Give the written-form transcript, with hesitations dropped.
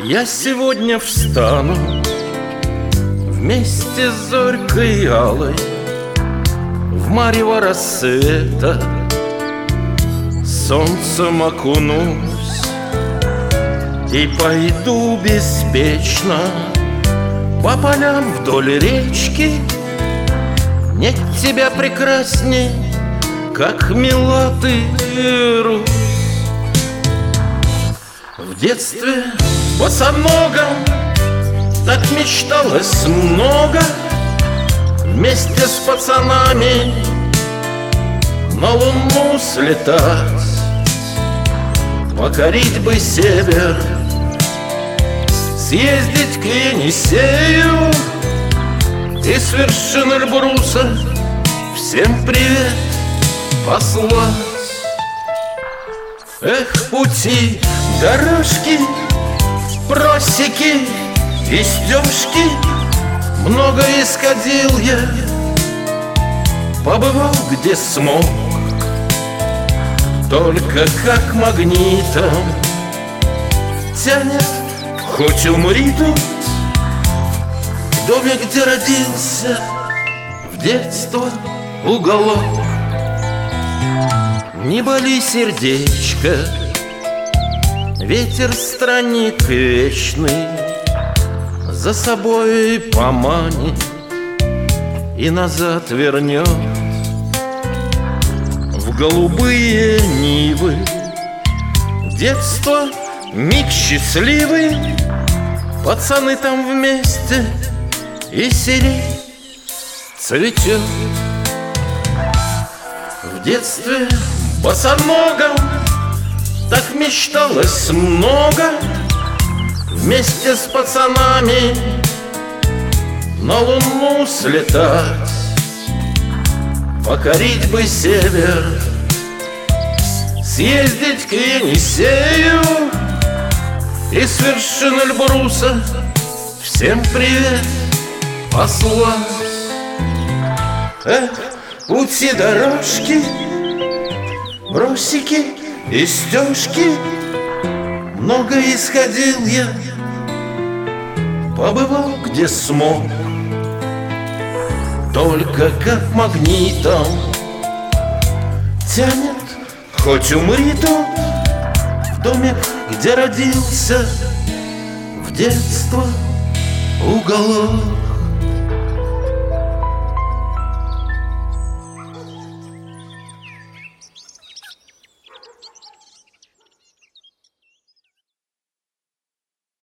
Я сегодня встану вместе с зорькой алой в марево рассвета, солнцем окунусь и пойду беспечно по полям вдоль речки. Нет тебя прекрасней, как мила ты, Русь. В детстве босоногом так мечталось много, вместе с пацанами на Луну слетать, покорить бы север, съездить к Енисею и с вершины Эльбруса всем привет послать. Эх, пути, дорожки, просеки и стежки, много исходил я, побывал где смог, только как магнитом тянет, хоть умри тут, в доме, где родился, в детство уголок. Не боли, сердечко, ветер странник вечный за собой поманит и назад вернет в голубые нивы. Детство — миг счастливый, пацаны там вместе, и сирень цветет. В детстве босоногом так мечталось много, вместе с пацанами на Луну слетать, покорить бы север, съездить к Енисею и с вершины Эльбруса всем привет послать. Эх, пути, дорожки, бросики и стежки, много исходил я, побывал где смог, только как магнитом тянет, хоть умри тут, в доме, где родился, в детство уголок.